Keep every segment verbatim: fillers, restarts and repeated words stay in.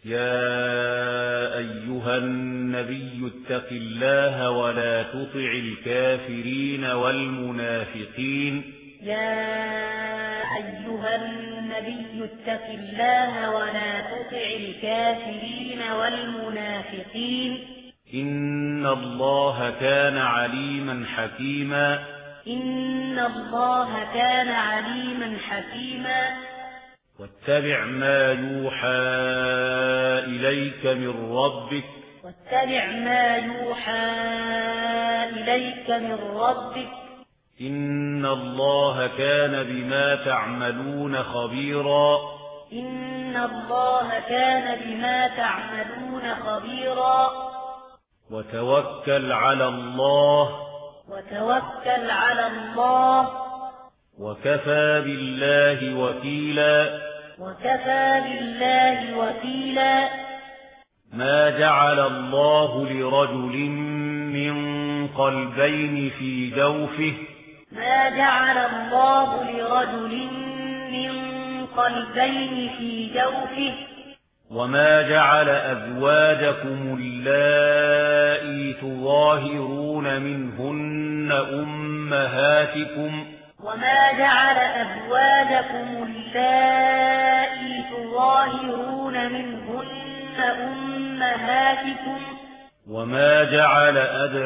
يا أيها النبي اتق الله ولا تطع الكافرين والمنافقين يا أيها النبي اتق الله ولا تطع الكافرين والمنافقين إن الله كان عليما حكيما إن الله كان عليما حكيما واتبع ما يوحى إليك من ربك واتبع ما يوحى إليك من ربك إن الله كان بما تعملون خبيرا إن الله كان بما تعملون خبيرا وتوكل على الله وتوكل على الله وكفى بالله وكيلا وكفى بالله وكيلا ما جعل الله لرجل من قلبين في جوفه ما جعل الله لرجل من قلبين في جوفه وما جعل أزواجكم اللائي تظاهرون منهن أمهاتكم وما جعل أزواجكم اللائي تظاهرون منهن أمهاتكم وما جعل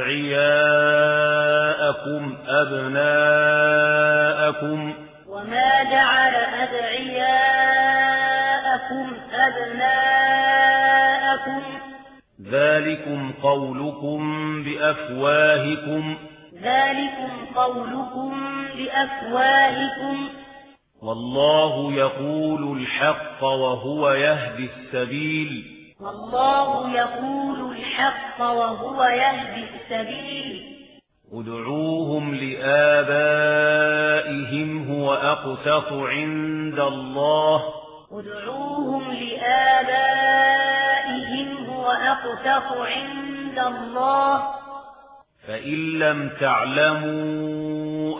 أدعياءكم أبناءكم وما جعل أدعياءكم أبناءكم ذلكم قولكم بأفواهكم ذلكم قولكم بأفواهكم والله يقول الحق وهو يهدي السبيل والله يقول الحق وهو يهدي السبيل ادعوهم لآبائهم هو أقسط عند الله ادعوهم لآبائهم هو أقسط عند الله فإن لم تعلموا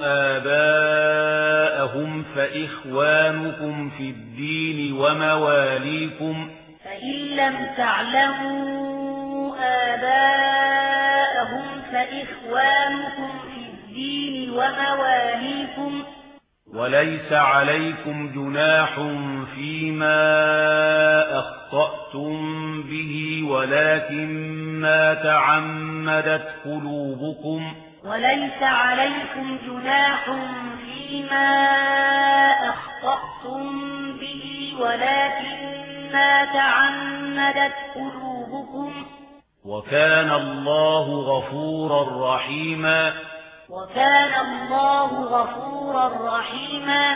آباءهم فإخوانكم في الدين ومواليكم فإن لم تعلموا آباءهم فإخوانكم في الدين ومواليكم وليس عليكم جناح فيما أخطأتم به ولكن ما تعمدت قلوبكم وليس عليكم جناح فيما أخطأتم به ولكن ما تعمدت قلوبكم وكان الله غفورا رحيما وكان الله غفورا رحيما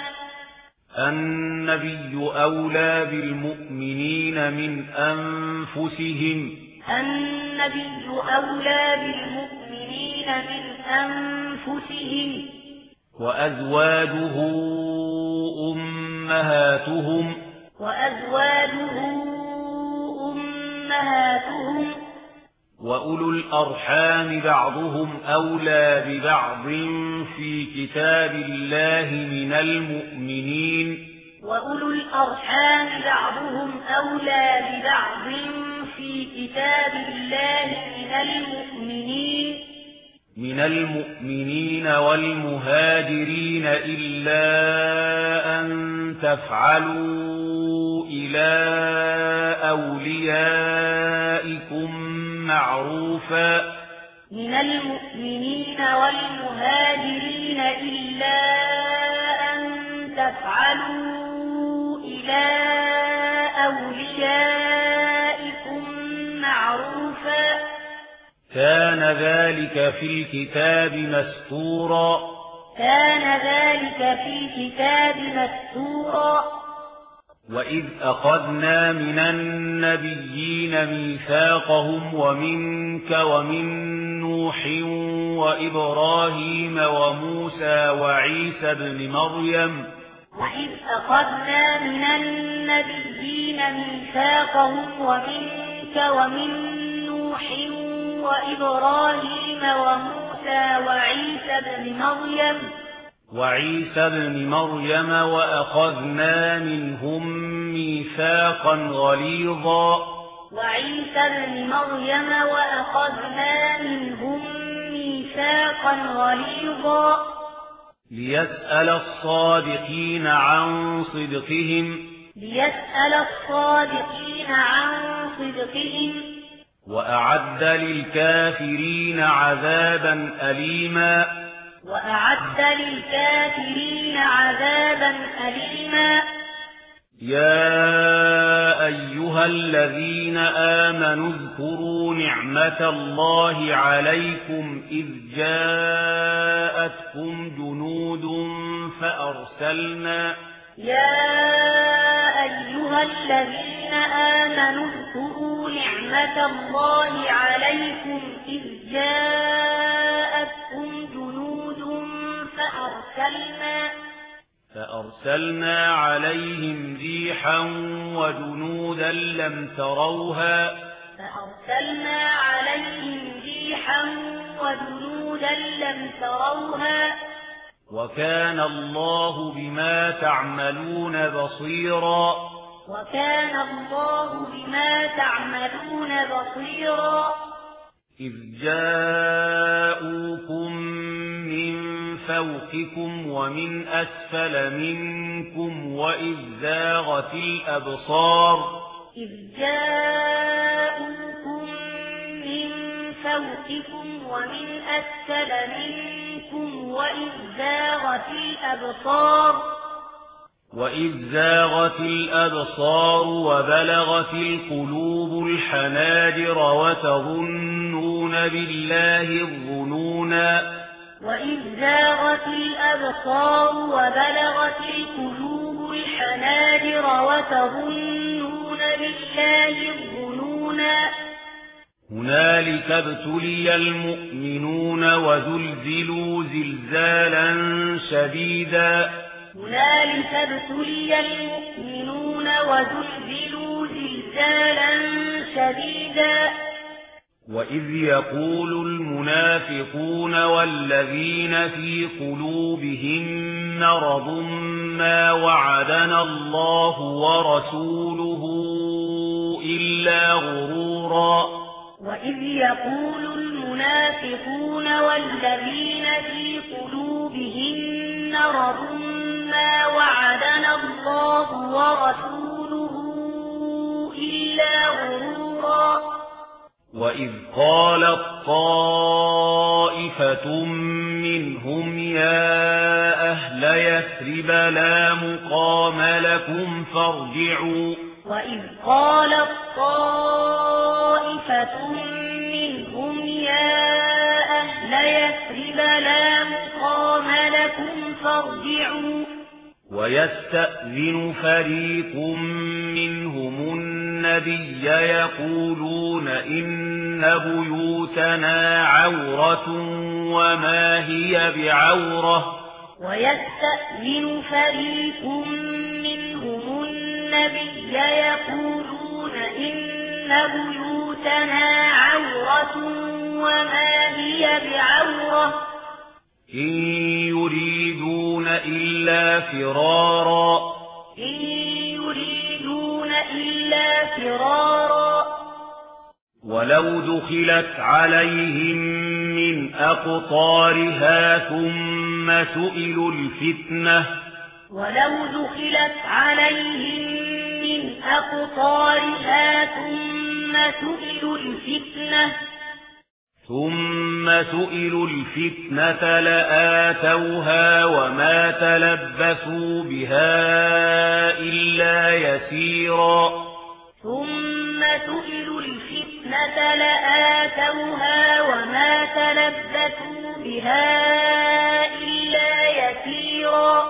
النبي أولى بالمؤمنين من أنفسهم النبي أولى بالمؤمنين من أنفسهم وأزواجه أمهاتهم وأزواجه أمهاتهم وأولو الأرحام بعضهم أولى ببعض في كتاب الله من المؤمنين وأولو الأرحام بعضهم أولى ببعض في كتاب الله من المؤمنين من المؤمنين والمهاجرين إلا أن تفعلوا إلى أوليائكم معروفا من المؤمنين والمهاجرين إلا أن تفعلوا إلى أوليائكم معروفا كان ذلك في الكتاب مسطورا كان ذلك في الكتاب مسطورا وإذ أخذنا من النبيين ميثاقهم ومنك ومن نوح وإبراهيم وموسى وعيسى ابن مريم وإذ أخذنا من النبيين ميثاقهم ومنك ومن نوح وإبراهيم وموسى وعيسى ابن مريم وعيسى ابن مريم وأخذنا منهم ميثاقا غليظا وعيسى ابن مريم وأخذنا منهم ميثاقا غليظا ليسأل الصادقين عن صدقهم ليسأل الصادقين عن صدقهم وأعد للكافرين عذابا أليما وأعد للكافرين عذابا أليما يا أيها الذين آمنوا اذكروا نعمة الله عليكم إذ جاءتكم جنود فأرسلنا يا أيها الذين آمنوا اذكروا نعمة الله عليكم إذ جاءتكم جنود فأرسلنا فأرسلنا عليهم ريحا وجنودا لم تروها فأرسلنا عليهم ريحا وجنودا لم تروها وكان الله بما تعملون بصيرا وكان الله بما تعملون بصيرا إذ جاءوكم من فوقكم ومن أسفل منكم وإذ زاغت الأبصار إذ جاءوكم من فوقكم ومن أسفل منكم وإذ زاغت الأبصار وإذ زاغت الأبصار وبلغت القلوب الحناجر وتظنون بالله الظنونا وإذ زاغت الأبصار وبلغت القلوب الحناجر وتظنون بالله الظنونا هنالك ابتلي المؤمنون وزلزلوا زلزالا شديدا هنالك ابتلي المؤمنون وزلزلوا زلزالا شديدا وإذ يقول المنافقون والذين في قلوبهم مرض ما وعدنا الله ورسوله إلا غرورا وإذ يقول المنافقون والذين في قلوبهم مرض ما وعدنا الله ورسوله إلا غرورا وإذ قالت طائفة منهم يا أهل يثرب لا مقام لكم فارجعوا وإذ قالت طائفة منهم يا أهل يثرب لا مقام لكم فارجعوا ويستأذن فريق منهم النبي يقولون إن بيوتنا عورة وما هي بعورة ويستأذن فريق منهم النبي يقولون إن بيوتنا عورة وما هي بعورة إن يريدون إلا فرارا إن يريدون إلا فرارا ولو دخلت عليهم من أقطارها ثم سئلوا الفتنة ولو دخلت عليهم من أقطارها ثم سئلوا الفتنة ثم سئلوا الفتنة لآتوها وما تلبثوا بها إلا يسيرا ثم سئلوا الفتنة لآتوها وما تلبثوا بها إلا يسيرا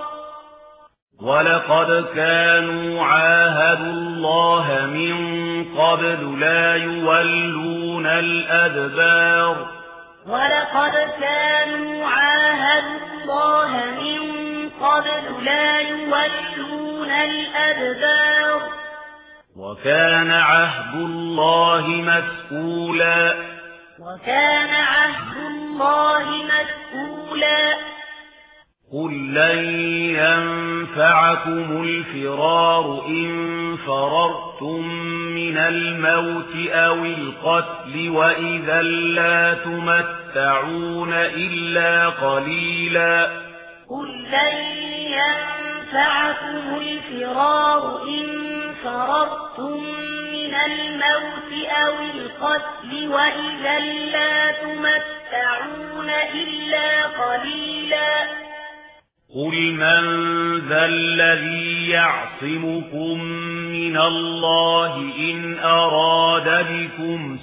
ولقد كانوا عاهدوا الله من قبل لا يولون الأدبار ولقد كانوا عاهدوا الله من قبل لا يولون الأدبار وكان عهد الله مسئولا وكان عهد الله مسئولا قل لن ينفعكم الفرار إن فررتم من الموت أو القتل وإذا لا تمتعون إلا قليلا قل لن ينفعكم الفرار إن فررتم من الموت أو القتل وإذا لا تمتعون إلا قليلا قل من ذا الذي يعصمكم من الله إن أراد بكم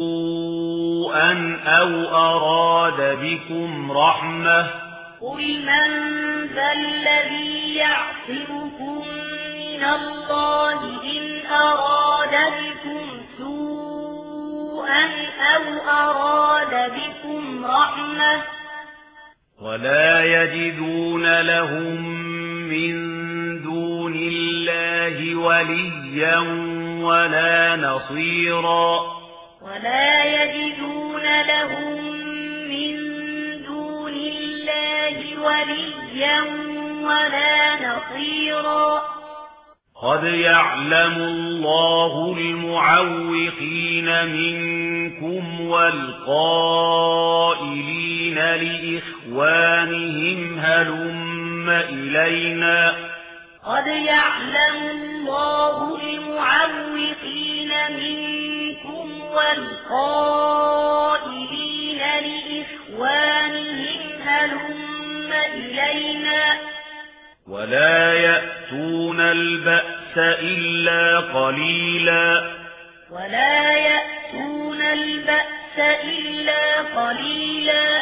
سوءا أو أراد بكم رحمة قل من ذا الذي يعصمكم من الله إن أراد بكم سوءا أو أراد بكم رحمة ولا يجدون لهم من دون الله وليا ولا نصيرا ولا يجدون لهم من دون الله وليا ولا نصيرا قد يعلم الله المعوقين منكم والقائلين لإخوانهم هلم إلينا قد يعلم الله المعوقين منكم والقائلين لإخوانهم هلم إلينا ولا يأتون البأس إلا قليلا ولا يأتون البأس إلا قليلا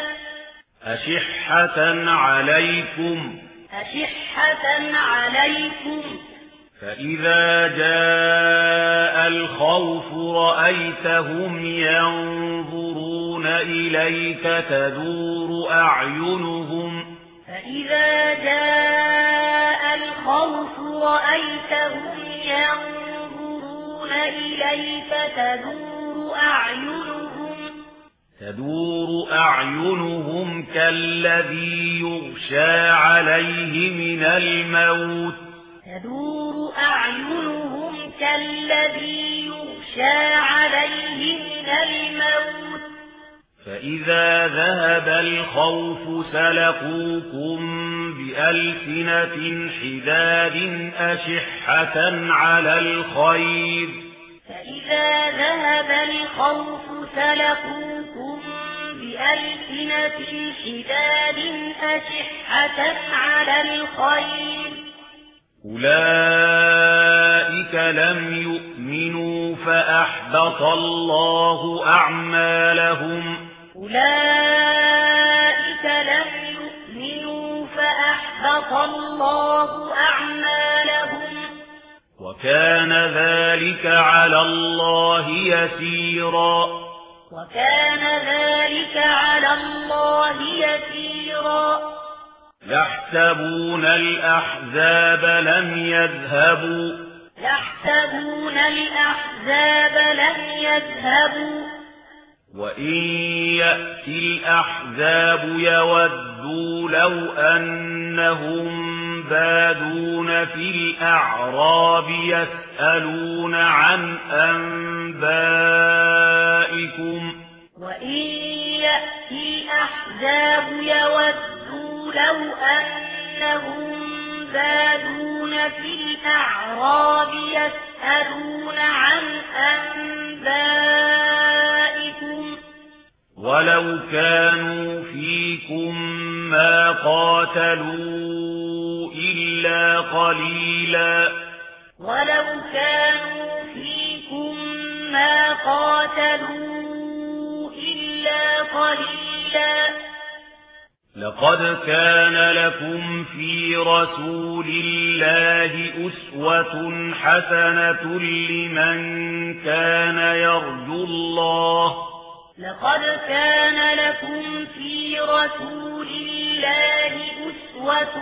أشحة عليكم أشحة عليكم فإذا جاء الخوف رأيتهم ينظرون إليك تدور أعينهم فإذا جاء الخوف رأيتهم ينظرون إليك تدور أعينهم تدور أعينهم كالذي يغشى عليه من الموت تدور أعينهم كالذي يغشى عليه من الموت فإذا ذهب الخوف سلقوكم بألسنة حداد أشحة على الخير فإذا ذهب الخوف سلقوكم بألسنة حداد أشحة على الخير أولئك لم يؤمنوا فأحبط الله أعمالهم أولئك لم يؤمنوا فأحبط الله أعمالهم وكان ذلك على الله يسيرا وكان ذلك على الله يسيرا يحسبون الأحزاب لم يذهبوا يحسبون الأحزاب لم يذهبوا وإن يأتي الأحزاب يودوا لو أنهم بادون في الأعراب يسألون عن أنبائكم وإن يأتي الأحزاب يودوا لو أنهم بادون في الأعراب يسألون عن أنبائكم ولو كانوا فيكم ما قاتلوا إلا قليلا ولو كانوا فيكم ما قاتلوا إلا قليلا لقد كان لكم في رسول الله أسوة حسنة لمن كان يرجو الله لقد كان لكم في رسول الله أسوة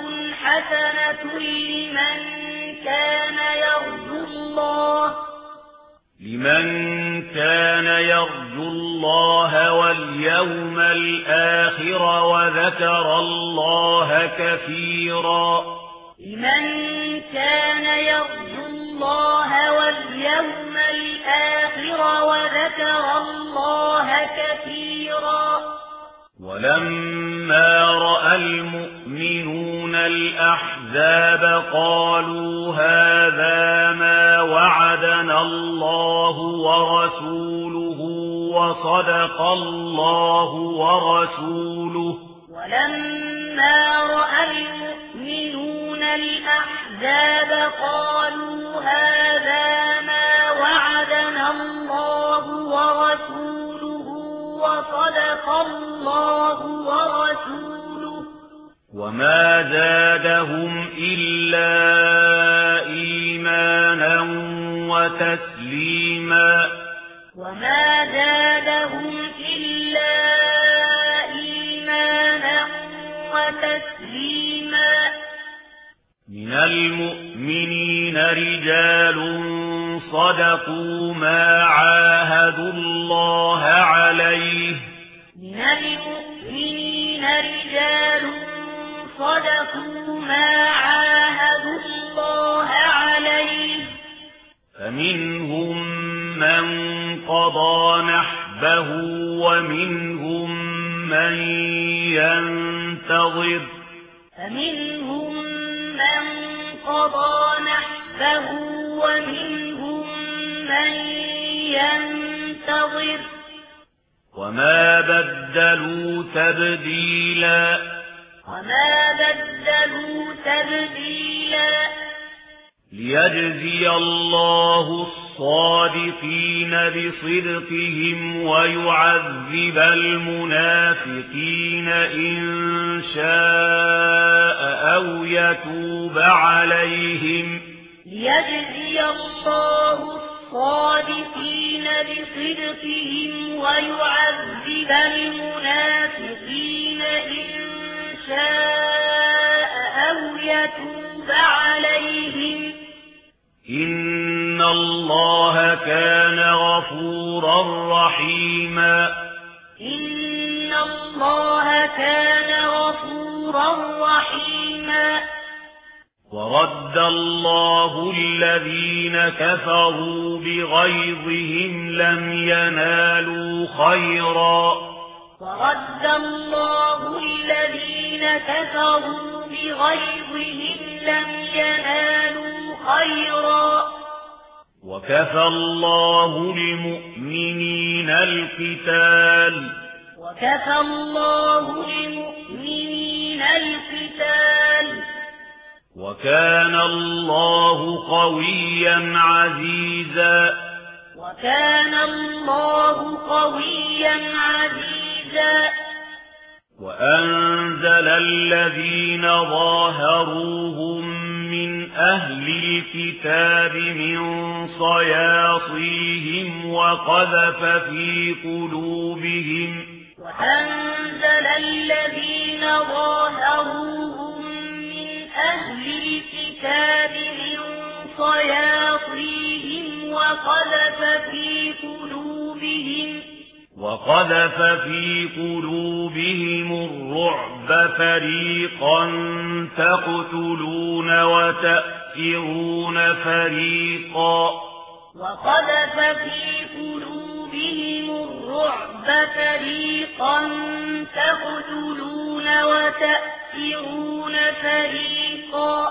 حسنة لمن كان يرجو الله لمن كان يرجو الله واليوم الآخر وذكر الله كثيرا لمن كان يرجو الله واليوم الآخر وذكر الله كثيرا ولما رأى المؤمنون الأحزاب قالوا هذا ما وعدنا الله ورسوله وصدق الله ورسوله ولما رأى المؤمنون الأحزاب قالوا هذا ما وعدنا الله ورسوله وصدق الله ورسوله وما زادهم إلا إيمانا وتسليما وما زادهم إلا إيمانا وتسليما من المؤمنين رجال صدقوا ما عاهدوا الله عليه من المؤمنين رجال صدقوا ما عاهدوا الله عليه فمنهم من قضى نحبه ومنهم من ينتظر فمنهم من قضى نحبه ومنهم من ينتظر وما بدلوا تبديلا وما بدلوا تبديلا ليجزي الله الصادقين بصدقهم ويعذب المنافقين إن شاء أو يتوب عليهم ليجزي الله الصادقين بصدقهم ويعذب المنافقين إن شاء أو يتوب عليهم إن الله كان غفورا رحيما إن الله كان غفورا رحيما ورد الله الذين كفروا بغيظهم لم ينالوا خيرا ورد الله الذين كفروا بغيظهم لم ينالوا خيرا وكفى الله المؤمنين القتال وكفى الله المؤمنين القتال وكان الله قويا عزيزا وكان الله قويا عزيزا وأنزل الذين ظاهروهم من أهل الكتاب من صياصيهم وقذف في قلوبهم وأنزل الذين ظاهروهم من أهل الكتاب من صياصيهم وقذف في قلوبهم وقذف في قلوبهم الرعب فريقا تقتلون وتأسرون فريقا وقذف في قلوبهم الرعب فريقا تقتلون وتأسرون فريقا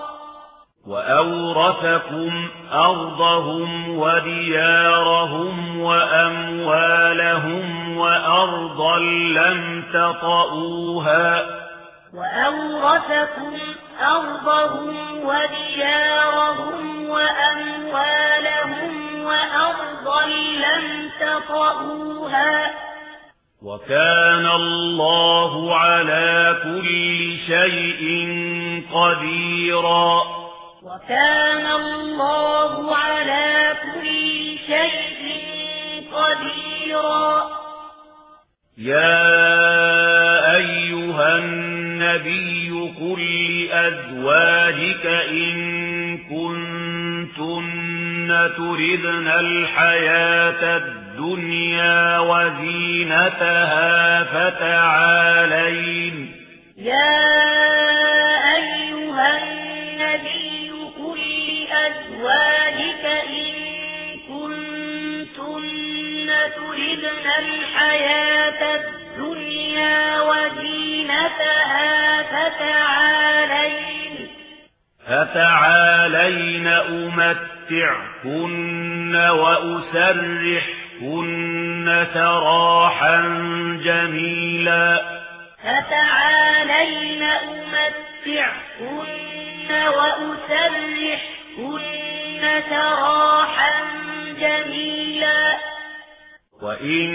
وأورثكم أرضهم وديارهم وأموالهم وأرضا لم تطئوها وأورثكم أرضهم وديارهم وأموالهم وأرضا لم تطئوها وكان الله على كل شيء قديرا وكان الله على كل شيء قديرا يا أيها النبي قل لأزواجك إن كنتن تردن الحياة الدنيا وزينتها فتعالين يا أيها النبي قل لأزواجك إن كنتن تردن الحياة الدنيا وزينتها فتعالين فتعالين أمتعكن وأسرحكن سراحا جميلا فتعالين أمتعكن وأسرحكن سراحا جميلا وإن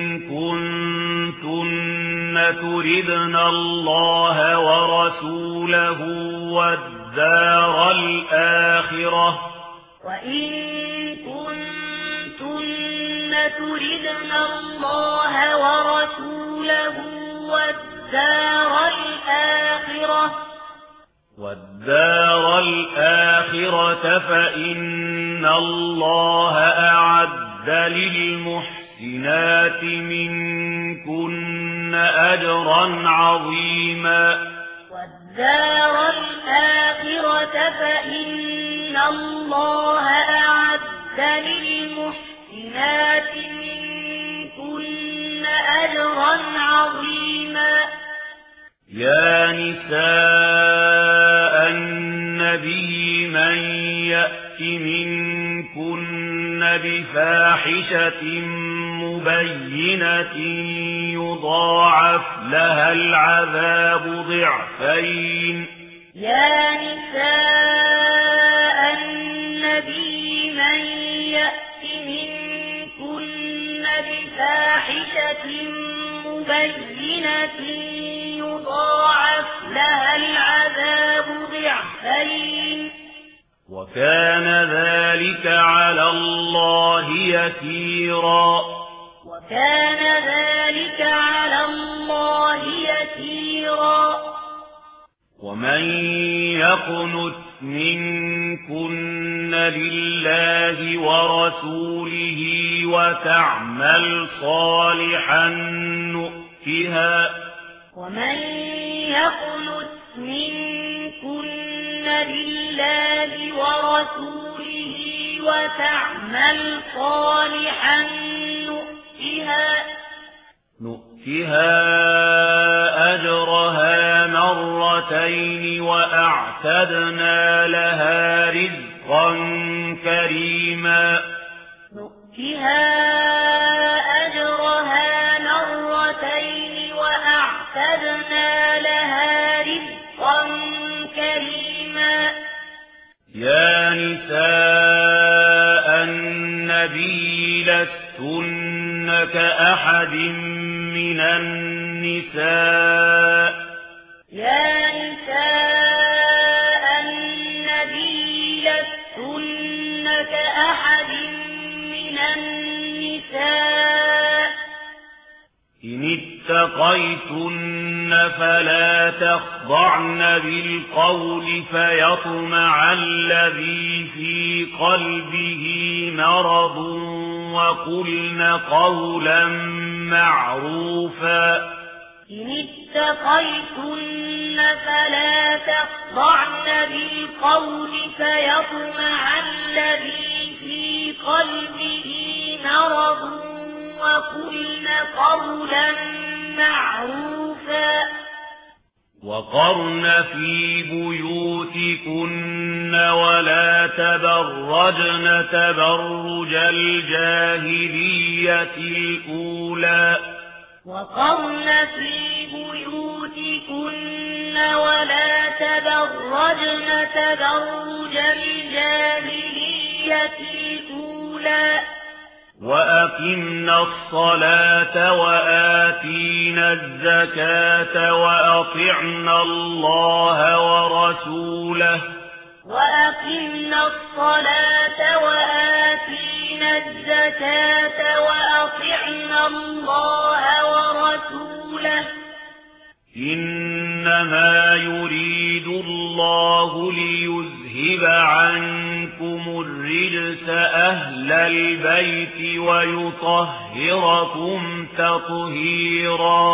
كنتن تردن الله ورسوله والدار الآخرة وإن كنتن تردن الله ورسوله والدار الآخرة والدار الآخرة فإن الله أعد للمحسنات منكن أجرا عظيما والدار الآخرة فإن الله أعد للمحسنات منكن أجرا عظيما يا نساء النبي من يأت منكن بفاحشة مبينة يضاعف لها العذاب ضعفين يا نساء النبي من يأت منكن بفاحشة مبينة يضاعف لها العذاب ضعفين وكان ذلك على الله يسيرا وكان ذلك على الله يسيرا ومن يقنت منكن لله ورسوله وتعمل صالحا نؤتها ومن يقنت منكن لله ورسوله وتعمل صالحا نؤتها نؤتها أجرها مرتين وأعتدنا لها رزقا كريما نؤتها أجرها مرتين وأعتدنا لها رزقا كريما يا نساء النبي لستن كأحد من النساء يا نساء النبي لستن كأحد من النساء إن اتقيتن فلا تخضعن بالقول فيطمع الذي في قلبه مرض وقلن قولا معروفا إن اتقيتن فلا تخضعن بالقول فيطمع الذي في قلبه مرض وقلن قولا معروفا وقرن في بيوتكن ولا تبرجن تبرج الجاهلية الأولى وقرن في بيوتكن ولا تبرجن تبرج الجاهلية الأولى وأقمنا الصلاة وآتينا الزكاة وأطعنا الله ورسوله وأقمنا الصلاة وآتينا الزكاة وأطعنا الله ورسوله إنما يريد الله ليذهب عنكم عنكم الرجس أهل البيت ويطهركم تطهيرا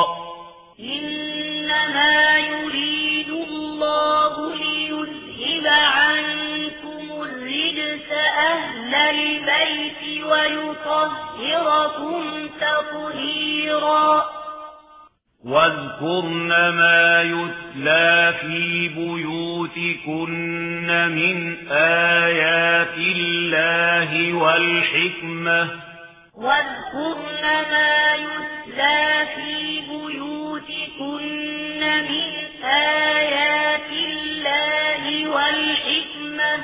إنما يريد الله ليذهب عنكم الرجس أهل البيت ويطهركم تطهيرا واذكرن ما يتلى في بيوتكن من آيات الله والحكمة واذكرن ما يتلى في بيوتكن من آيات الله والحكمة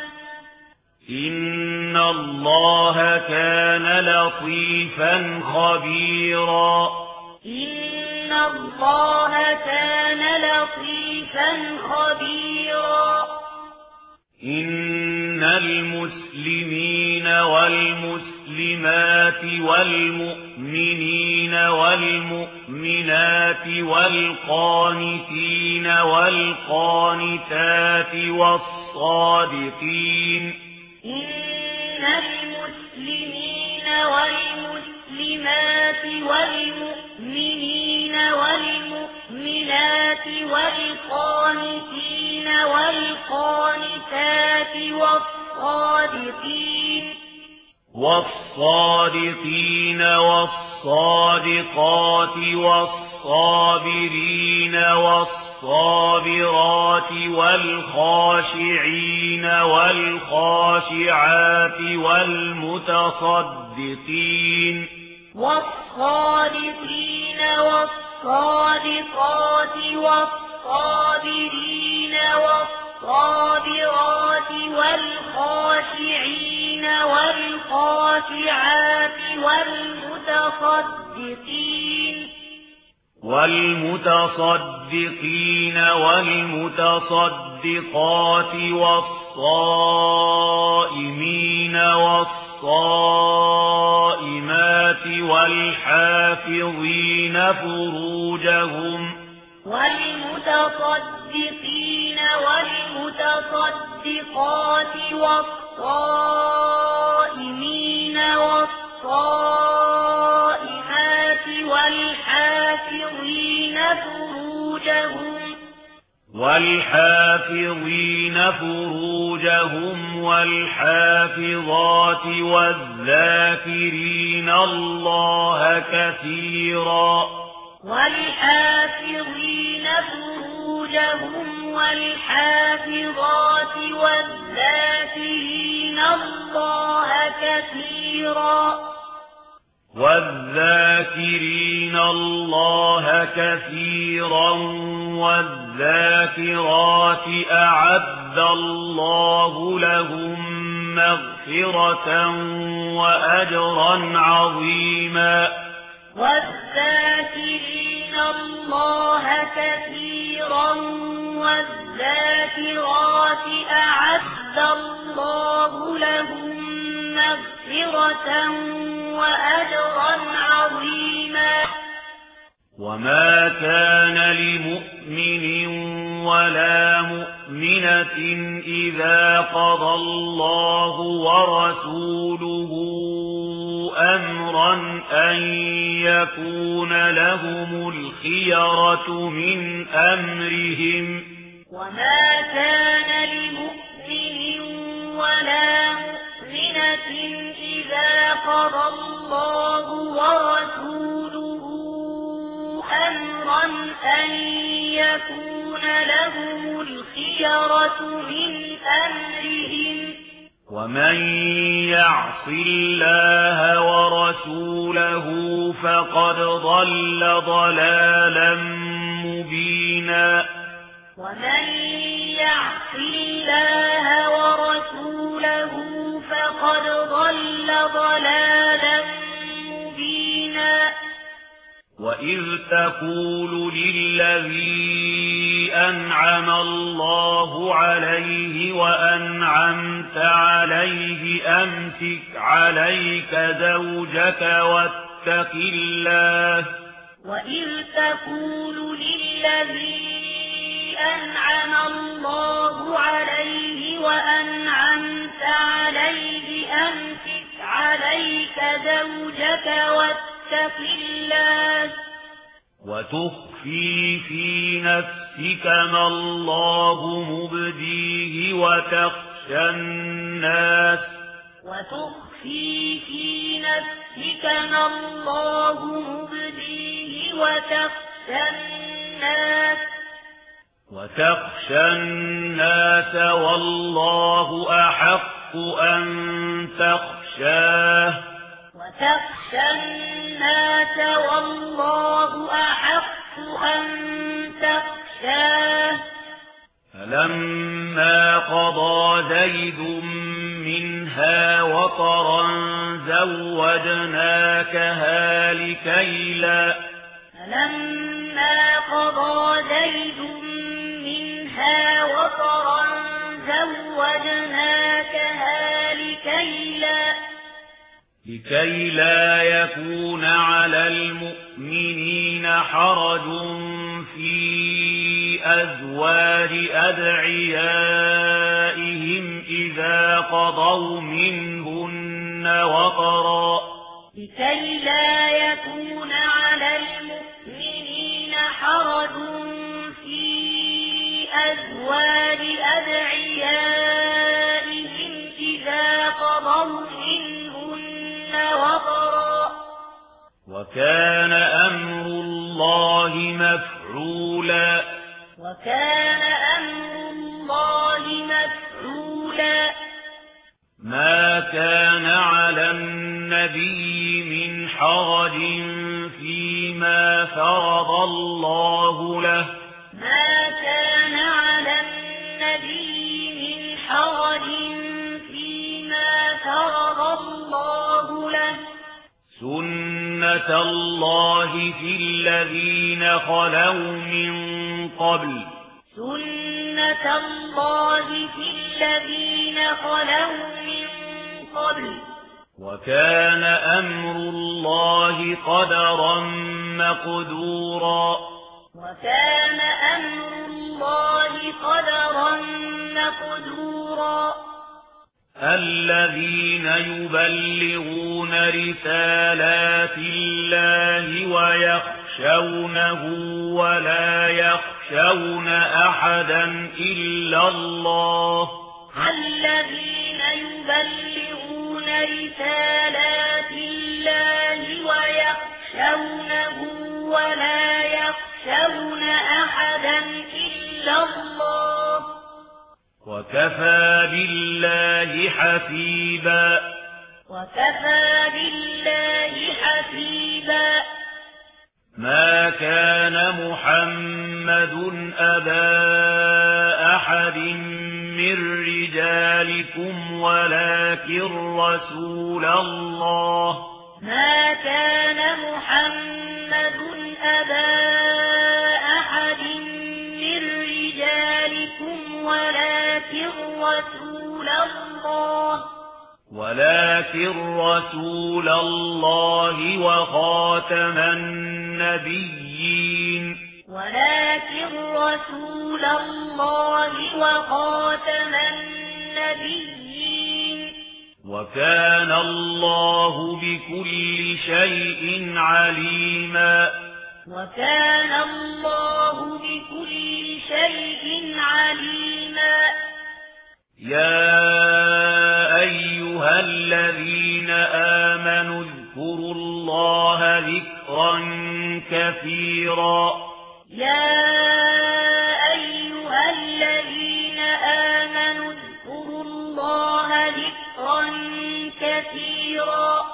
إن الله كان لطيفا خبيرا إن الله كان لطيفا خبيرا إن المسلمين والمسلمات والمؤمنين والمؤمنات والقانتين والقانتات والصادقين إن المسلمين والمسلمات والمؤمنين والمؤمنات والقانتين والقانتات والصادقين والصادقين والصادقات والصابرين والصابرات والخاشعين والخاشعات والمتصدقين والصادقين والصادقات والصابرين والصابرات والخاشعين والخاشعات والمتصدقين والمتصدقين والمتصدقات والصائمين والصائمات والحافظين فروجهم والمتصدقين والمتصدقات والصائمين والصائمات والحافظين فروجهم والحافظين فروجهم والحافظات والذاكرين الله كثيرا والحافظين فروجهم والحافظات والذاكرين الله كثيرا والذاكرين الله كثيرا والذاكرات أعد الله لهم مغفرة وأجرا عظيما والذاكرين الله كثيرا والذاكرات أعد الله لهم مغفرة وأجرا عظيما وما كان لمؤمن ولا مؤمنة إذا قضى الله ورسوله أمرا أن يكون لهم الخيرة من أمرهم وما كان لمؤمن ولا مؤمنة إذا قضى الله ورسوله أمرا أن يكون لهم الخيرة من أمرهم ومن يعص الله ورسوله فقد ضل ضلالا مبينا ومن يعص الله ورسوله فقد ضل ضلالا مبينا وإذ تقول للذي أنعم الله عليه وأنعمت عليه أمسك عليك زوجك واتق الله وإذ تقول للذي أنعم الله عليه وأنعمت عليه أمسك عليك زوجك واتق الله وتخفي في نفسك ما الله مبديه وتخشى الناس وتخفي في نفسك ما الله مبديه وتخشى الناس وتخشى الناس والله أحق أن تخشاه وتخشى الناس والله أحق أن تخشاه فلما قضى زيد منها وطرا زوجناكها لكي لا فلما قضى زيد منها وطرا زوجناكها لكي لا لكي لا يكون على المؤمنين حرج في أزواج أدعيائهم إذا قضوا منهن وطرا لكي لا يكون على المؤمنين حرج في أزواج أدعيائهم إذا قضوا منهن وطرا وكان أمر الله مفعولا وكان أمر الله مفعولا ما كان على النبي من حرج فيما فرض الله له ما كان على النبي من حرج فيما فرض الله له سنة الله في الذين خلوا من قبل سنة الله في الذين خلوا من قبل وكان أمر الله قدرا مقدورا وكان أمر الله قدرا مقدورا الذين يبلغون رسالات الله ويخشونه ولا يخشون أحدا إلا الله الذين يبلغون رسالات الله ويخشونه ولا يخشون أحدا إلا الله وكفى بالله حسيبا وكفى بالله حسيبا ما كان محمد أبا أحد من رجالكم ولكن رسول الله ما كان محمد أبا أحد من رجالكم ولكن رسول الله ولكن رسول الله وخاتم النبيين ولكن رسول الله وخاتم النبيين وكان الله بكل شيء عليما وكان الله بكل شيء عليما يا أيها الذين آمنوا اذكروا الله ذكرا كثيرا يا أيها الذين آمنوا اذكروا الله ذكرا كثيرا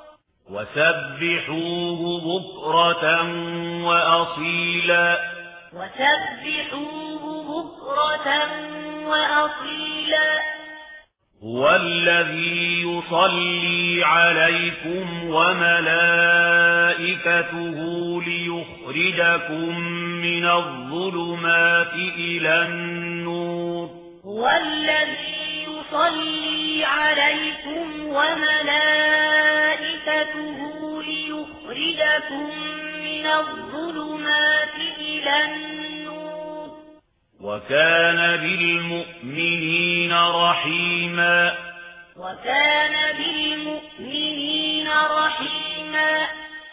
وسبحوه بكرة وأصيلا وسبحوه بكرة وأصيلا هو الذي يصلي عليكم وملائكته ليخرجكم من الظلمات إلى النور هو الذي يصلي عليكم وملائكته ليخرجكم من الظلمات إلى النور وكان بالمؤمنين رحيما وكان بالمؤمنين رحيما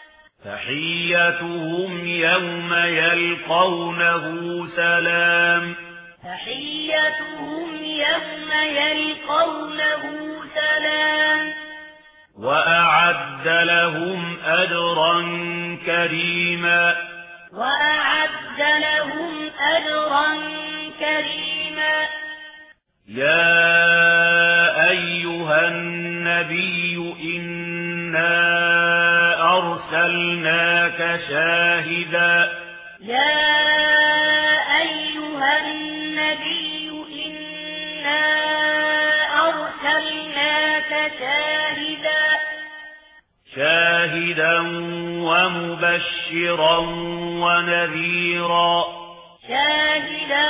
تحيتهم يوم يلقونه سلام تحيتهم يوم يلقونه سلام وأعد لهم أجرا كريما وأعد لهم أجرا كريما يا أيها النبي إنا أرسلناك شاهدا يا أيها النبي إنا أرسلناك شاهدا شاهدا ومبشرا ونذيرا شاهدا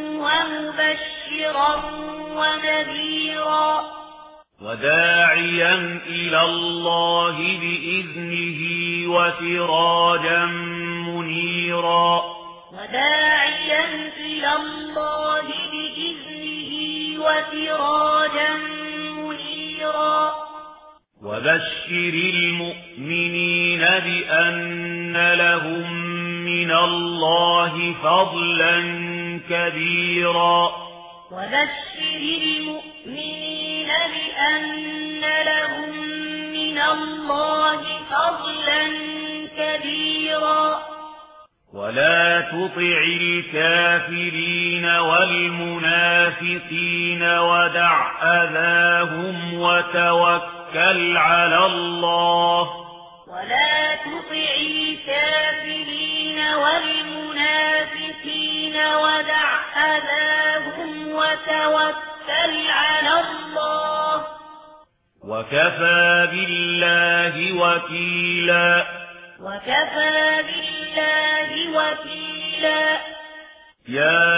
ومبشرا ونذيرا وداعيا إلى الله بإذنه وسراجا منيرا وداعيا إلى الله بإذنه وسراجا منيرا وبشر المؤمنين بأن لهم من الله فضلا كبيرا وبشر المؤمنين بأن لهم من الله فضلا كبيرا ولا تطع الكافرين والمنافقين ودع أذاهم وتوكل على الله ولا تطع الكافرين والمنافقين ودع أذاهم وتوكل على الله وكفى بالله وكيلا وكفى بالله وكيلا يا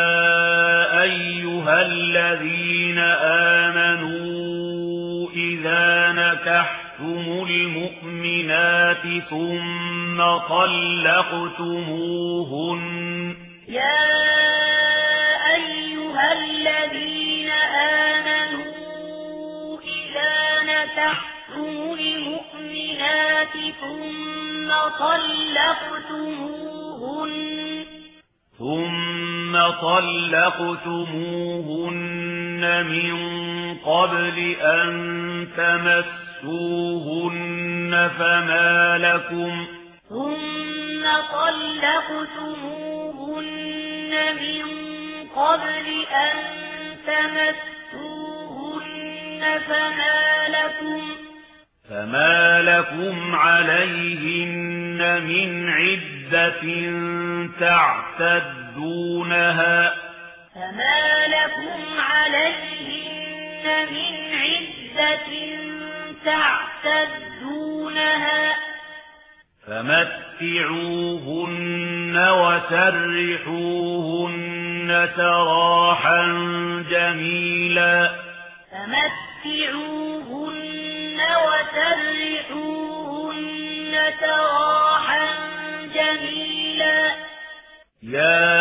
أيها الذين آمنوا إذا نكحتم المؤمنات ثم طلقتموهن يا أيها الذين آمنوا إذا نكحتم المؤمنات ثم طلقتموهن ثم طلقتموهن من قبل أن تمسوهن فما لكم ثم طلقتموهن من قبل أن تمسوهن فما لكم فما لكم عليهن من عدة تعتدونها فما لكم عليهن من عدة تعتدونها فمتعوهن وسرحوهن سراحا جميلا فمتعوهن وسرحوهن سراحا جميلا يا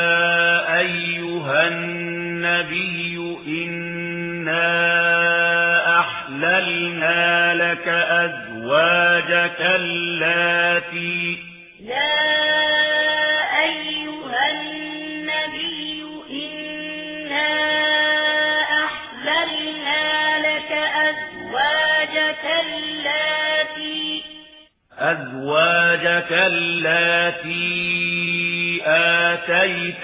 أيها النبي إنا أحللنا لك أزواجك اللاتي يا أيها النبي إنا أحللنا لك أزواجك اللاتي أزواجك اللاتي آتيت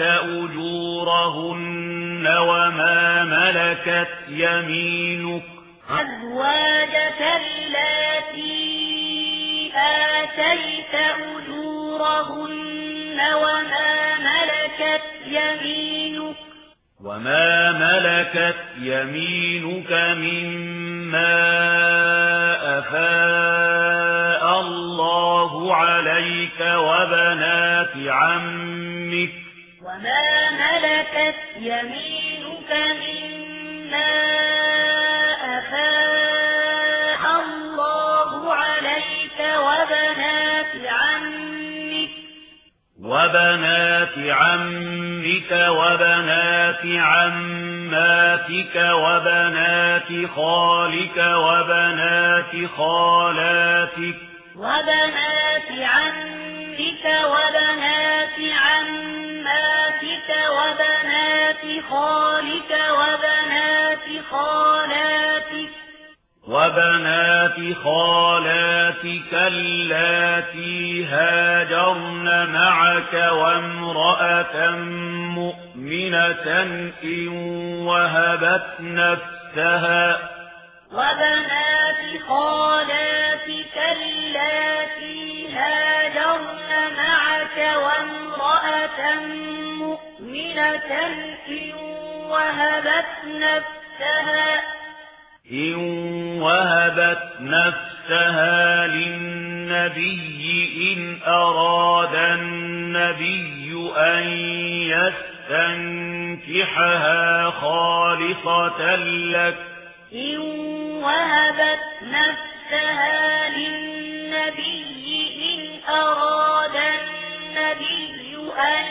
أجورهن وما ملكت يمينك أزواجك اللاتي آتيت أجورهن وما ملكت يمينك وما ملكت يمينك مما أفاء الله عليك وبنات عمك وما ملكت يمينك مما أفاء الله عليك وبنات عمك وبنات عمك وبنات عماتك وبنات خالك وبنات خالاتك وبنات عمك وبنات عماتك وبنات خالك وبنات خالاتك وبنات خالاتك اللاتي هاجرن معك وامرأة مؤمنة إن وهبت نفسها وبنات خالاتك اللاتي هاجرن معك وامرأة مؤمنة إن وهبت نفسها إن وهبت نفسها للنبي إن أراد النبي أن يستنكحها خالصة لك إن وهبت نفسها للنبي إن أراد النبي أن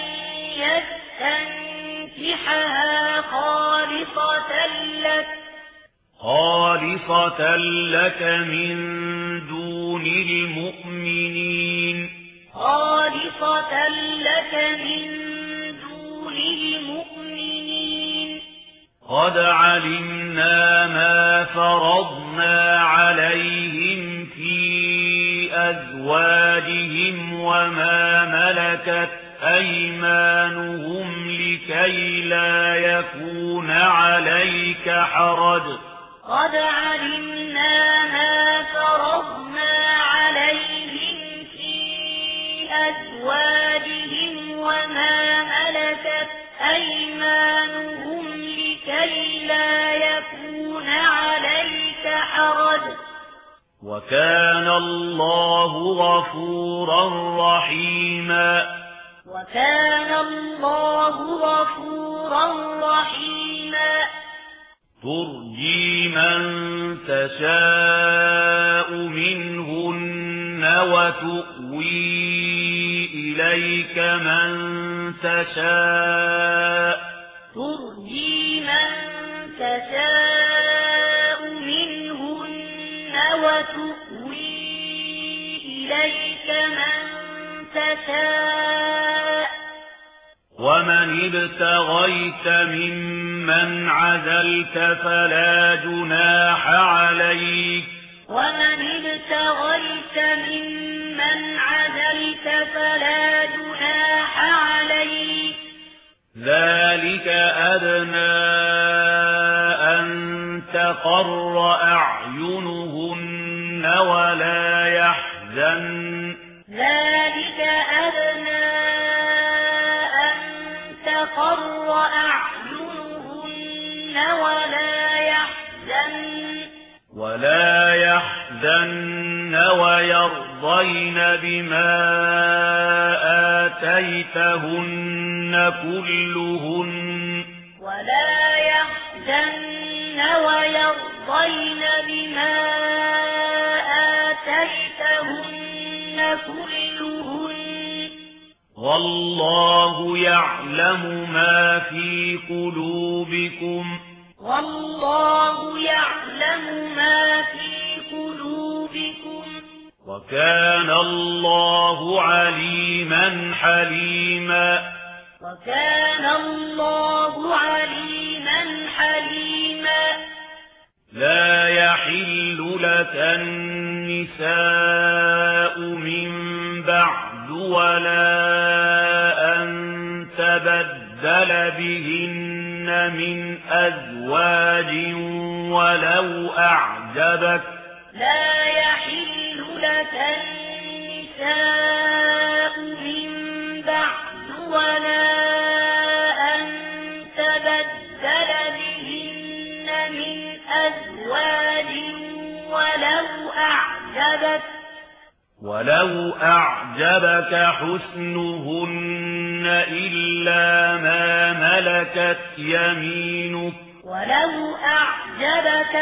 يستنكحها خالصة لك خالصة لك من دون المؤمنين خالصة لك من دون المؤمنين قد علمنا ما فرضنا عليهم في أزواجهم وما ملكت أيمانهم لكي لا يكون عليك حرج قد علمنا ما فرضنا عليهم في أزواجهم وما ملكت أيمانهم لكي لا يكون عليك حرج وكان الله غفورا رحيما وكان الله غفورا رحيما ترجي من تشاء منهن وتؤوي إليك من تشاء ترجي من تشاء منهن وتؤوي إليك من تشاء ومن ابتغيت ممن عزلت فلا جناح عليك ومن ابتغيت ممن عزلت فلا جناح عليك ذلك أدنى أن تقر أعينهن ولا يحزن ذلك أدنى أن تقر أعينهن ولا يحزن ولا يحزن ويرضين بما آتيتهن كلهن ولا يحزن ويرضين بما آتيتهن كلهن والله يعلم ما في قلوبكم والله يعلم ما في قلوبكم وكان الله عليما حليما وكان الله عليما حليما لا يحل لك النساء من بعد ولا أن تبدل بهن من أزواج ولو أعجبك لا يحل لك النساء من بعد ولا أن تبدل بهن من أزواج ولو أعجبك ولو أعجبك حسنهن إلا ما ملكت يمينك ولو أعجبك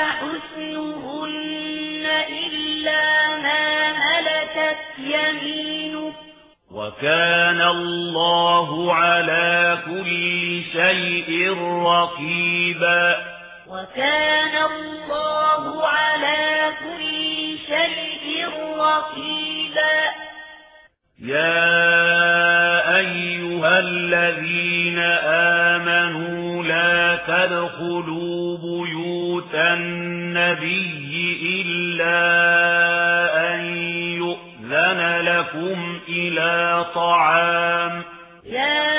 حسنهن إلا ما ملكت يمينك وكان الله على كل شيء رقيبا وكان الله على كل شيء رقيبا يا أيها الذين آمنوا لا تدخلوا بيوت النبي إلا أن يؤذن لكم إلى طعام يا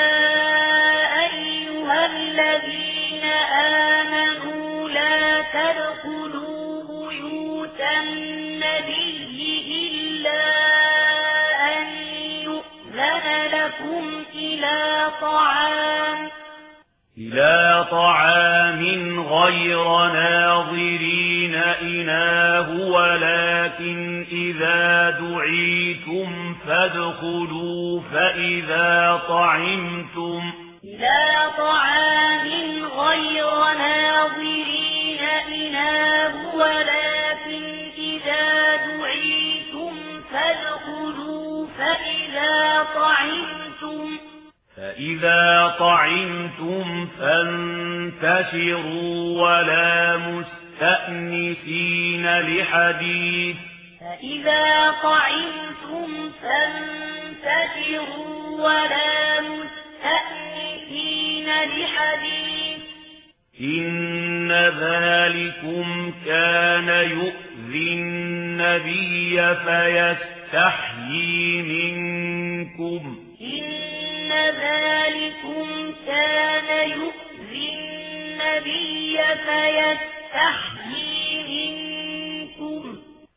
أيها الذين آمنوا لا تدخلوا بيوت النبي إلا أن يؤذن لكم إلى طعام إلى طعام غير ناظرين إناه ولكن إذا دعيتم فادخلوا فإذا طعمتم إلى طعام غير ناظرين إناه ولكن إذا دعيتم فادخلوا فإذا طعمتم فإذا طعمتم فانتشروا ولا مستأنسين لحديث فإذا طعمتم فانتشروا ولا مستأنسين لحديث إن ذلكم كان يؤذي النبي فيستحيي منكم إن ذلكم كان يؤذي النبي فيستحيي منكم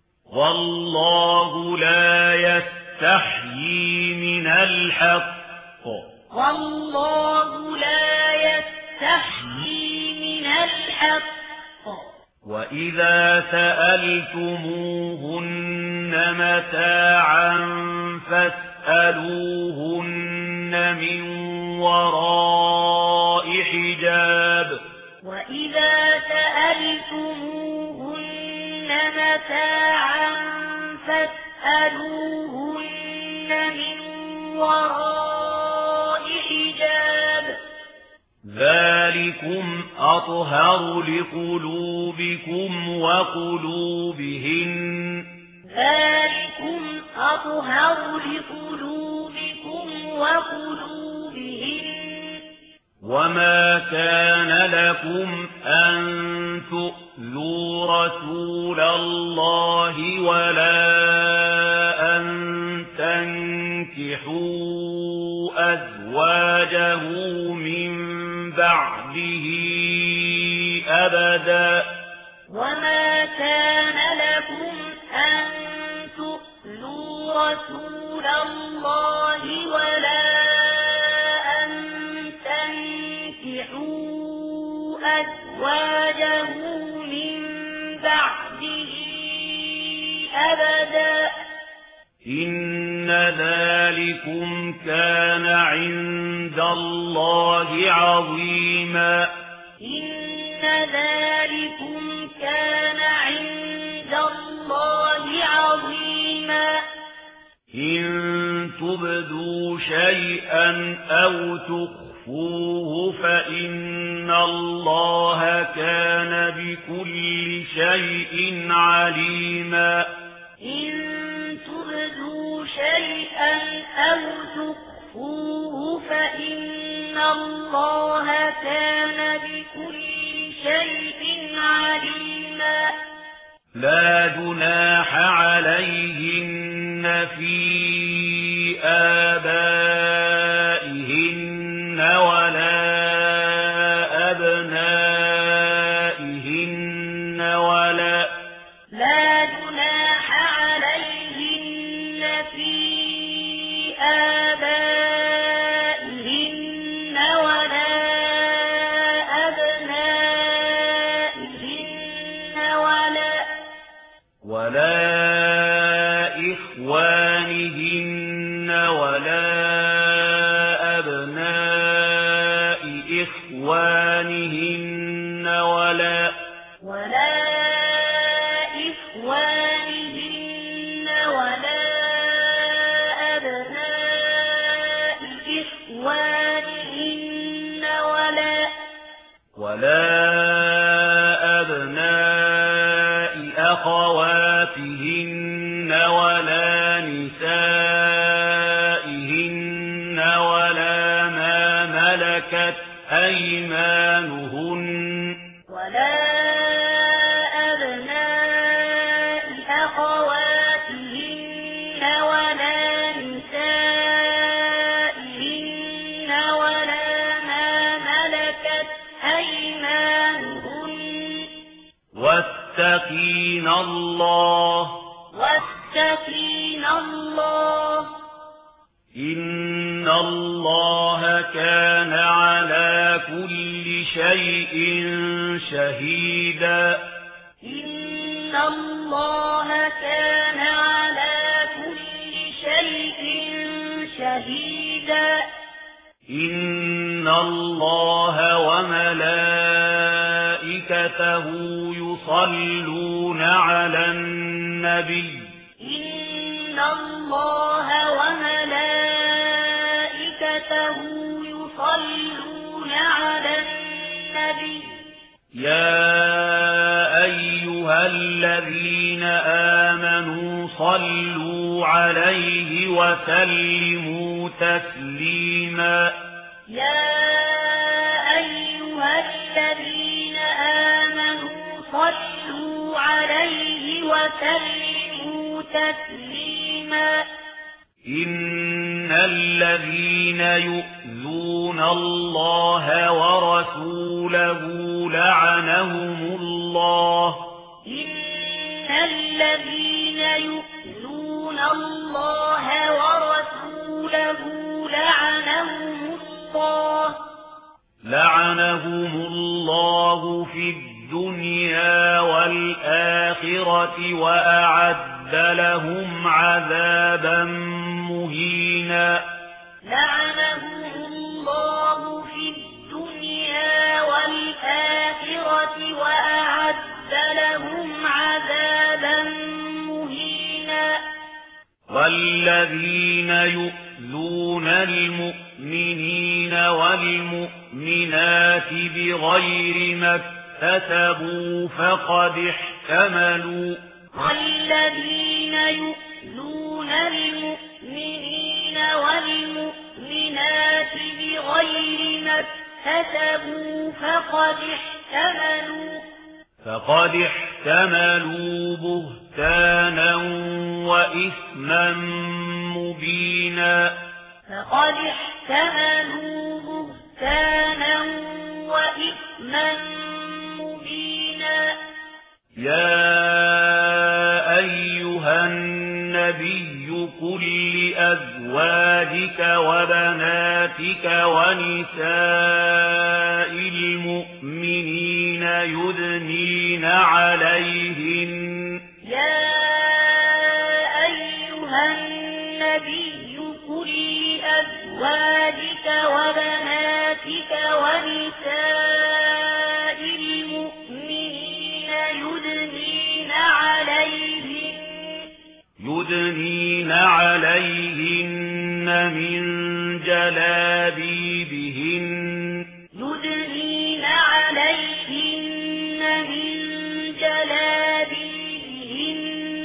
والله لا يستحيي من الحق والله لا يستحيي من الحق وإذا سألتموهن متاعا فاسألوهن من وراء حجاب وإذا سألتموهن متاعا فاسألوهن من وراء حجاب ذلكم أطهر لقلوبكم وقلوبهن ذلكم أطهر لقلوبكم وقلوبهن وما كان لكم أن تؤذوا رسول الله ولا أن تنكحوا أزواجه من بعده أبدا وما كان لكم أن تؤذوا رسول الله ولا أن تنكحوا أزواجه من بعده أبدا إن ذلكم كان عند الله عظيما إن ذلكم كان عند الله عظيما إن تبدوا شيئا أو تخفوه فإن الله كان بكل شيء عليما إن تبدوا شيئا أو تخفوه فإن الله كان بكل شيء عليما لا جناح عليهن في آبائهن ولا أبنائهن ولا لا جناح عليهن في آبائهن ولا أبنائهن ولا ولا إخوانهن ولا أبناء إخوانهن ولا ولا إخوانهن ولا أبناء ولا أبناء أخواتهن ولا نسائهن ولا ما ملكت أيمانهن ولا أبناء أخواتهن ولا نسائهن ولا ما ملكت أيمانهن واتقين الله واتقين الله إن الله كان على كل شيء شهيدا إن الله كان على كل شيء شهيدا إن الله وملائكته يصلون على النبي إن الله وملائكته يصلون على النبي يا أيها الذين آمنوا صلوا عليه وسلموا تسليما يا أيها الذين آمنوا صلوا عليه وسلموا تسليما إن الذين يؤذون الله ورسوله لعنهم الله إن الذين يؤذون الله ورسوله لعنهم الله لعنهم الله في الدنيا والآخرة وأعد لهم عذابا مهينا لعنهم الله في الدنيا والآخرة وأعد لهم عذابا مهينا والذين يؤذون المؤمنين والمؤمنات بغير ما اكتسبوا فقد احتملوا والذين يؤذون المؤمنين والمؤمنات بغير ما اكتسبوا فقد احتملوا فقد احتملوا بهتانا وإثما مبينا فقد احتملوا بهتانا وإثما مبينا يا أيها النبي قل لأزواجك وبناتك ونساء المؤمنين يدنين عليهن يا أيها النبي قل لأزواجك وبناتك ونساء المؤمنين يدنين عليهن يدنين عليهن من جلابيبهن يدنين عليهن من جلابيبهن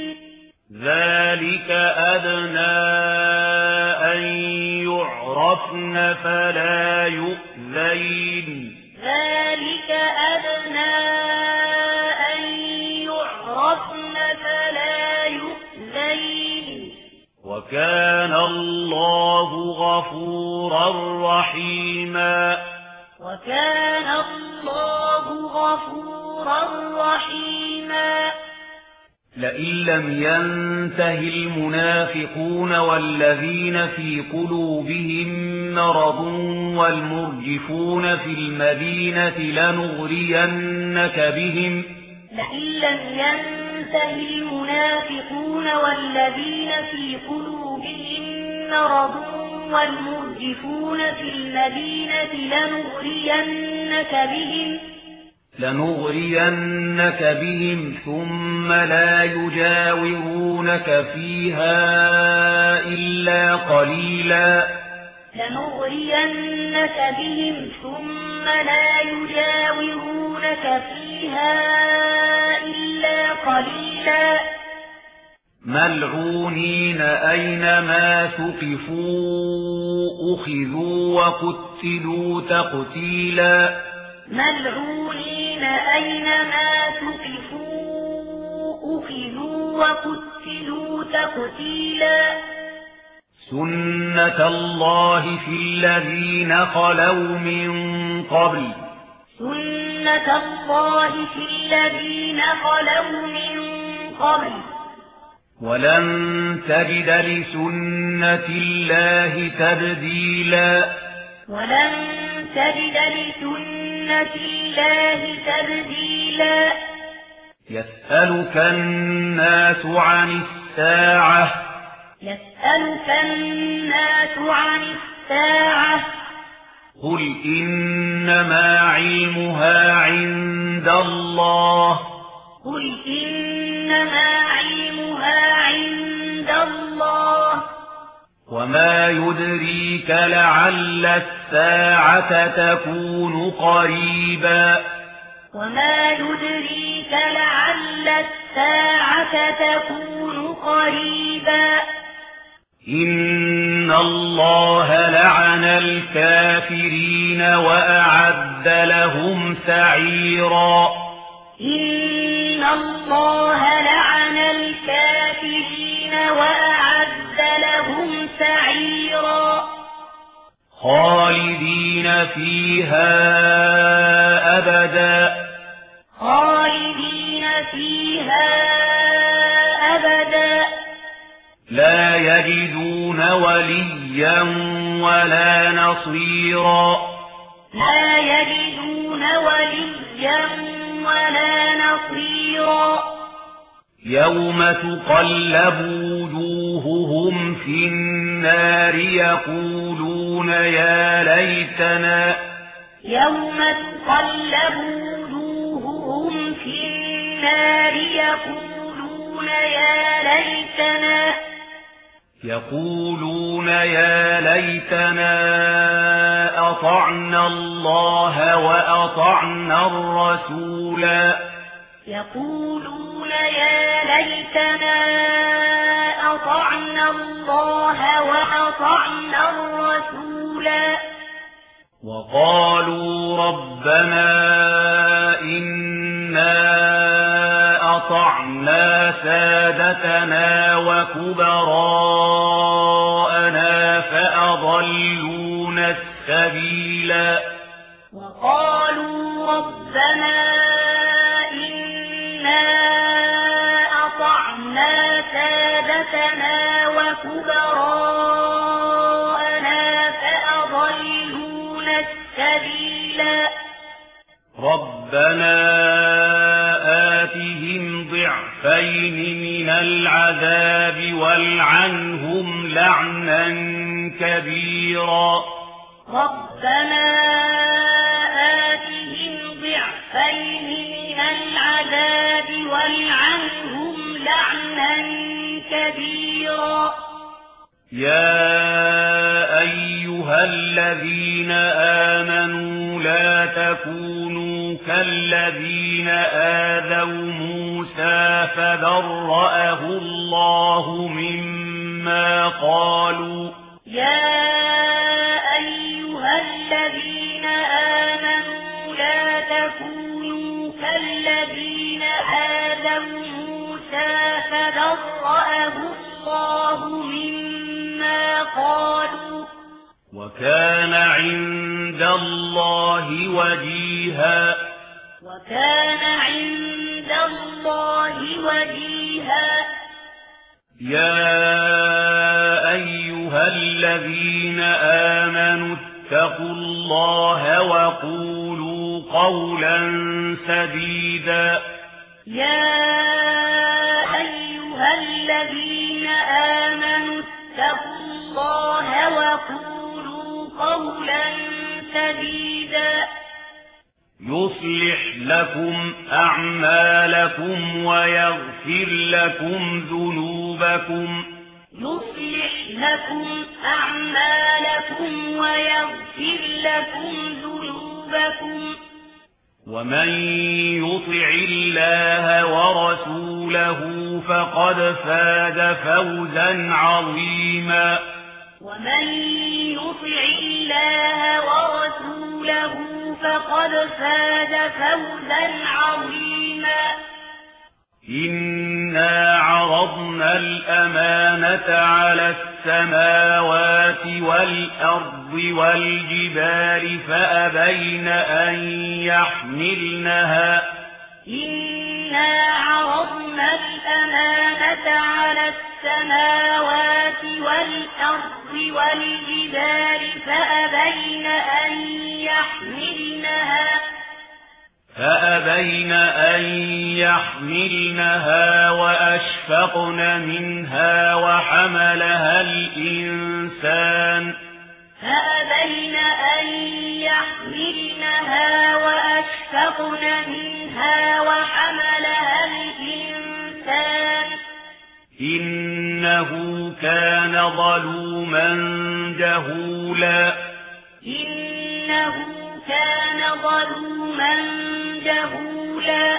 ذلك أدنى أن يعرفن فلا يؤذين ذلك أدنى أن يعرفن فلا يؤذين وكان الله غفورا رحيما وكان الله غفورا رحيما لئن لم ينته المنافقون والذين في قلوبهم مرض والمرجفون في المدينة لنغرينك بهم لئن لم ينته المنافقون والذين في قلوبهم مرض والمرجفون في المدينة لنغرينك بهم لنغرينك بهم ثم لا يجاورونك فيها إلا قليلا لنغرينك بهم ثم لا يجاورونك فيها إلا قليلا ملعونين أينما ثقفوا أخذوا وقتلوا تقتيلا ملعونين أينما ثقفوا أخذوا وقتلوا تقتيلا سنة الله في الذين خلوا من قبل سنة الله في الذين خلوا من قبل ولن تجد لسنة الله تبديلا ولن تجد لسنة الله تبديلا يسألك الناس عن الساعة يسألك الناس عن الساعة قل إنما علمها عند الله قل إنما علمها عند الله وما يدريك لعل الساعة تكون قريبا وما يدريك لعل الساعة تكون قريبا إن الله لعن الكافرين وأعد لهم سعيرا إن الله لعن الكافرين وأعد لهم سعيرا خالدين فيها أبدا خالدين فيها أبدا لا يجدون وليا ولا نصيرا لا يجدون وليا ولا نصيرا يوم تقلب وجوههم في النار يقولون يا ليتنا يوم تقلب وجوههم في النار يقولون يا ليتنا يقولون يا ليتنا أطعنا الله وأطعنا الرسولا يقولون يا ليتنا أطعنا الله وأطعنا الرسولا وقالوا ربنا إنا أطعنا سادتنا وكبراءنا فأضلونا السبيلا وقالوا ربنا إنا أطعنا سادتنا وكبراءنا فأضلونا السبيلا ربنا آتهم ضعفين من العذاب والعنهم لعنا كبيرا ربنا آتهم ضعفين من العذاب والعنهم لعنا كبيرا يا أيها الذين آمنوا لا تكونوا كالذين آذوا موسى فبرأه الله مما قالوا يا أيها الذين آمنوا لا تكونوا كالذين آذوا موسى فبرأه الله مما قالوا وكان عند الله وجيها وكان عند الله وجيها يا أيها الذين آمنوا اتقوا الله وقولوا قولا سديدا يا أيها الذين آمنوا اتقوا الله وقولوا قولا سديدا يصلح لكم أعمالكم ويغفر لكم ذنوبكم يصلح لكم أعمالكم ويغفر لكم ذنوبكم ومن يطع الله ورسوله فقد فاز فوزا عظيما ومن يطع الله ورسوله فقد فاز فوزا عظيما إنا عرضنا الأمانة على السماوات والأرض والجبال فأبين أن يحملنها إنا عرضنا الأمانة على السماوات والأرض والجبال فأبين أن يحملنها فأبين أن يحملنها وأشفقن منها وحملها الإنسان فأبين أن يحملنها وأشفقن منها وحملها الإنسان إنه كان ظلوما جهولا إنه كان ظلوما جهولا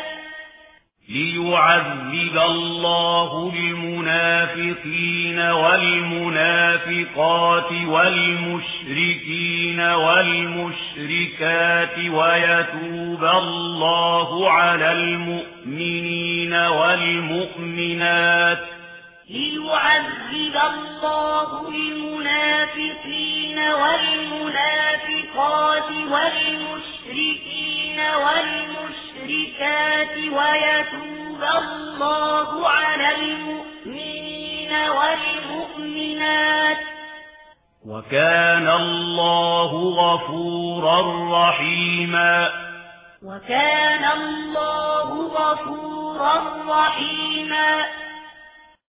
ليعذب الله المنافقين والمنافقات والمشركين والمشركات ويتوب الله على المؤمنين والمؤمنات ليعذب الله المنافقين والمنافقات والمشركين والمشركات ويتوب الله على المؤمنين والمؤمنات وكان الله غفورا رحيما وكان الله غفورا رحيما